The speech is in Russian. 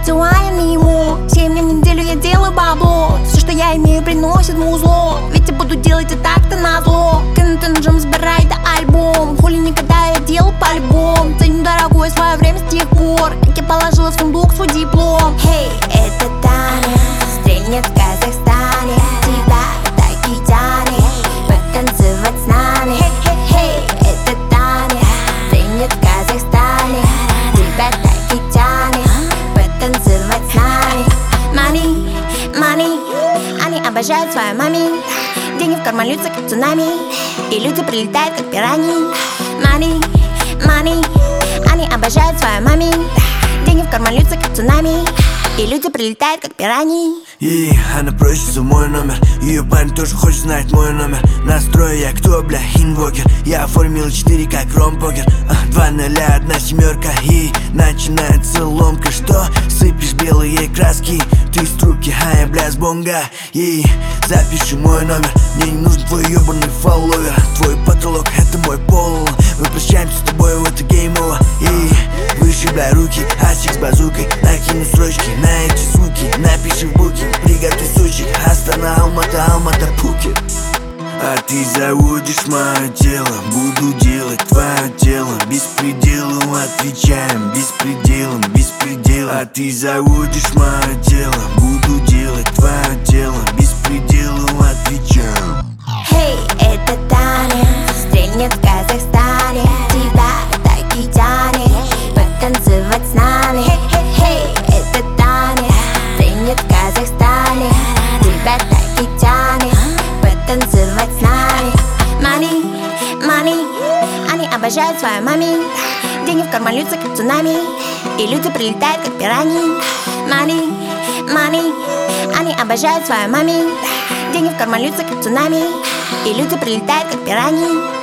дела я не ему. 7 дней в неделю я делаю бабло. Все, что я имею, приносит музло. Ведь я буду делать и так-то назло. Кэнтон Джем, забирай да альбом. Хули никогда я делал по-любому. Ценю дорогое свое время с тех пор, как я положила в сундук свой диплом. Хей, это Таня, стрельнет в Казахстане. Тебя таки тянет потанцевать с нами. Хей, это Таня, стрельнет в Казахстане. Тебя таки тянет потанцевать с нами. Money, money, они обожают свою мами. Деньги в карман льются, как цунами, и люди прилетают, как пираньи. Money, money, они обожают свою мами. Деньги в карман льются, как цунами, и люди прилетают, как пираньи. И она просит за мой номер. Ее парень тоже хочет знать мой номер. Настрой я кто, бля, инвокер. Я оформил 4 как ромпокер. 2 0, 1 семерка. И начинается ломка. Что? Сыпешь белые краски. Ты с трубки, а я, бля, с бонга. И запиши мой номер. Мне не нужен твой ебаный фолловер. Твой потолок это мой пол. Мы прощаемся с тобой, это геймово. И вышибай руки, асик с базукой. Накину строчки на эти звуки. Напиши в буке, приготовь сучек. Астана, Алмата, Алмата, Пхукет. А ты заводишь мое тело, буду делать твое тело. Беспределу отвечаем, беспределом, беспредел. А ты заводишь мое тело, буду делать твое тело. Беспределу отвечаем. Хей, это Таня, стрельнет в Казахстане. Тебя таки тянет потанцевать с нами. Хей, это Таня, стрельнет в Казахстане. Тебя таки тянет потанцевать с нами. Money, money, они обожают свою мами. Деньги в карман льются, как цунами, и люди прилетают, как пираньи. Money, money, они обожают свою мами. Деньги в карман льются, как цунами, и люди прилетают, как пираньи.